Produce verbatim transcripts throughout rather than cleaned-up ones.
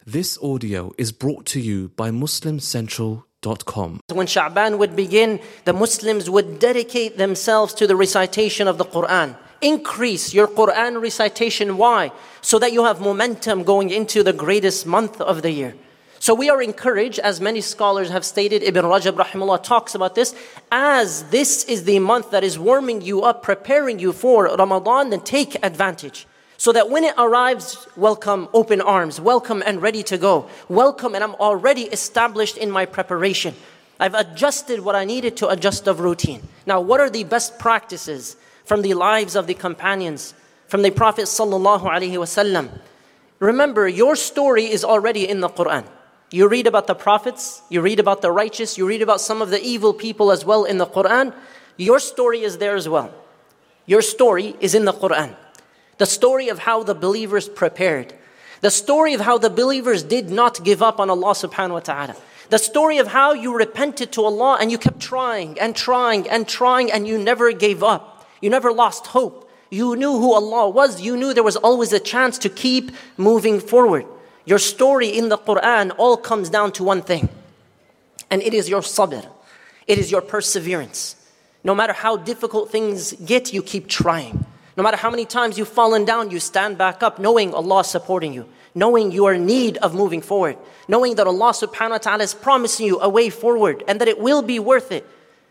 This audio is brought to you by Muslim Central dot com. When Sha'ban would begin, the Muslims would dedicate themselves to the recitation of the Quran. Increase your Quran recitation. Why? So that you have momentum going into the greatest month of the year. So we are encouraged, as many scholars have stated, Ibn Rajab rahimahullah talks about this, as this is the month that is warming you up, preparing you for Ramadan, then take advantage. So that when it arrives, welcome, open arms, welcome and ready to go. Welcome, and I'm already established in my preparation. I've adjusted what I needed to adjust of routine. Now, what are the best practices from the lives of the companions, from the Prophet sallallahu alaihi wasallam? Remember, your story is already in the Quran. You read about the prophets, you read about the righteous, you read about some of the evil people as well in the Quran. Your story is there as well. Your story is in the Quran. The story of how the believers prepared. The story of how the believers did not give up on Allah subhanahu wa ta'ala. The story of how you repented to Allah and you kept trying and trying and trying and you never gave up. You never lost hope. You knew who Allah was. You knew there was always a chance to keep moving forward. Your story in the Quran all comes down to one thing. And it is your sabr. It is your perseverance. No matter how difficult things get, you keep trying. No matter how many times you've fallen down, you stand back up knowing Allah is supporting you. Knowing you are in need of moving forward. Knowing that Allah subhanahu wa ta'ala is promising you a way forward and that it will be worth it.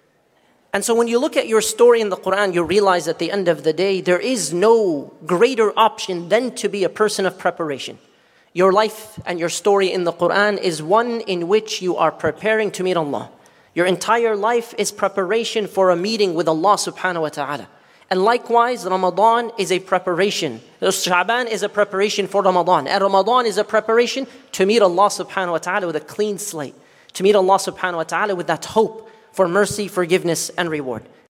And so when you look at your story in the Quran, you realize at the end of the day, there is no greater option than to be a person of preparation. Your life and your story in the Quran is one in which you are preparing to meet Allah. Your entire life is preparation for a meeting with Allah subhanahu wa ta'ala. And likewise, Ramadan is a preparation. Sha'ban is a preparation for Ramadan. And Ramadan is a preparation to meet Allah subhanahu wa ta'ala with a clean slate. To meet Allah subhanahu wa ta'ala with that hope for mercy, forgiveness, and reward.